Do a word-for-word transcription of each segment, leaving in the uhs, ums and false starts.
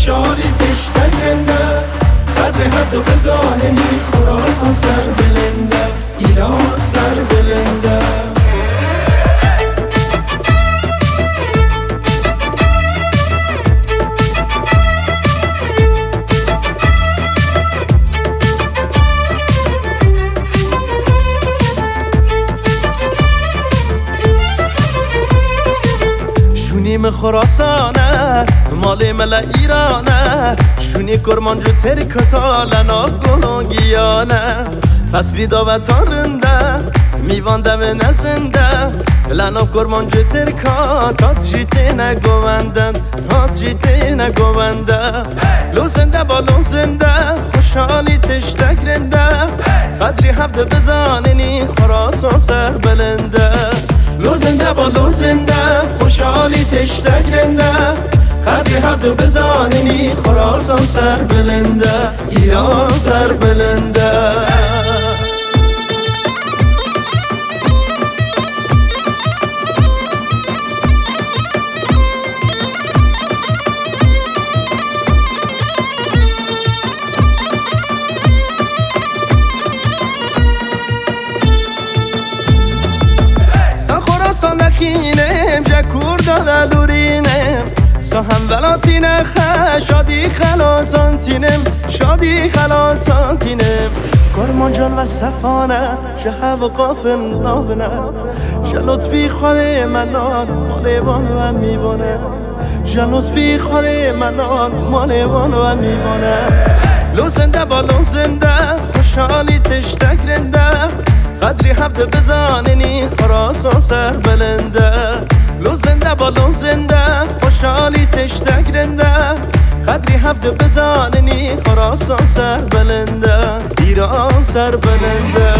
خوشحالی تشتک رنده قدر هفت و بزاننی خراسان سر بلنده ایران سر بلنده شونیم خراسانه مال مل ایرانه شونی کرمانجو ترکتا لنا گلونگیانه فصلی داوتارنده میواندم نزنده لنا کرمانجو ترکا تا جیته نگوندن تا جیته نگونده لوزنده با لوزنده خوشحالی تشتک رنده قدری هفت بزاننی خراسان سر بلنده لوزنده با لوزنده خوشحالی تشتک رنده قدری هفت بزاننی خراسان سر بلنده ایران سر بلنده سانکینم جکور داده لورینم سهم ولاتینه خ شادی خلاتانتینم شادی خلاتانتینم کرمان جان و صفانه شه و قافل نابنه شه لطفی خود منان مالیوان و میوانه شه لطفی خود منان مالیوان و میوانه لوزنده با لوزنده خوشحالی تشتک رنده قدری هفت بزاننی خراسان سر بلنده لوزنده با لوزنده خوشحالی تشتک رنده قدری هفت بزاننی خراسان سر بلنده ایران سر بلنده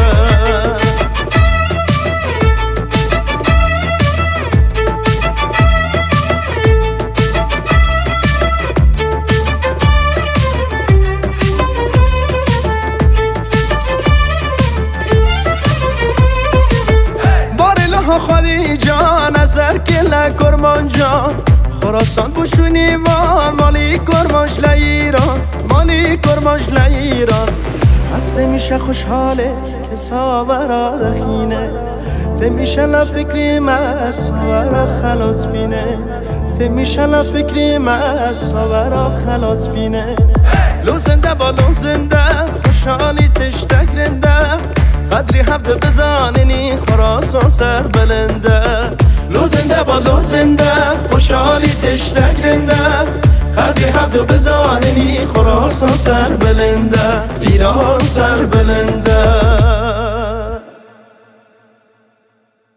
خالی جان نظر کلا کرمان جان خراسان بوشونی وان مالی کرمانش لایران مالی کرمانش لایران هسته میشه خوشحاله که ساورا دخینه ته میشه لفکری ما ساورا خلات بینه ته میشه لفکری ما ساورا خلات بینه لوزنده با لوزنده خوشحالی تشتک رنده قدری هفت بزاننی خراسان سر بلنده لوزنده با لوزنده خوشحالی تشتک رنده قدری هفت بزاننی خراسان سر بلنده ایران سر بلنده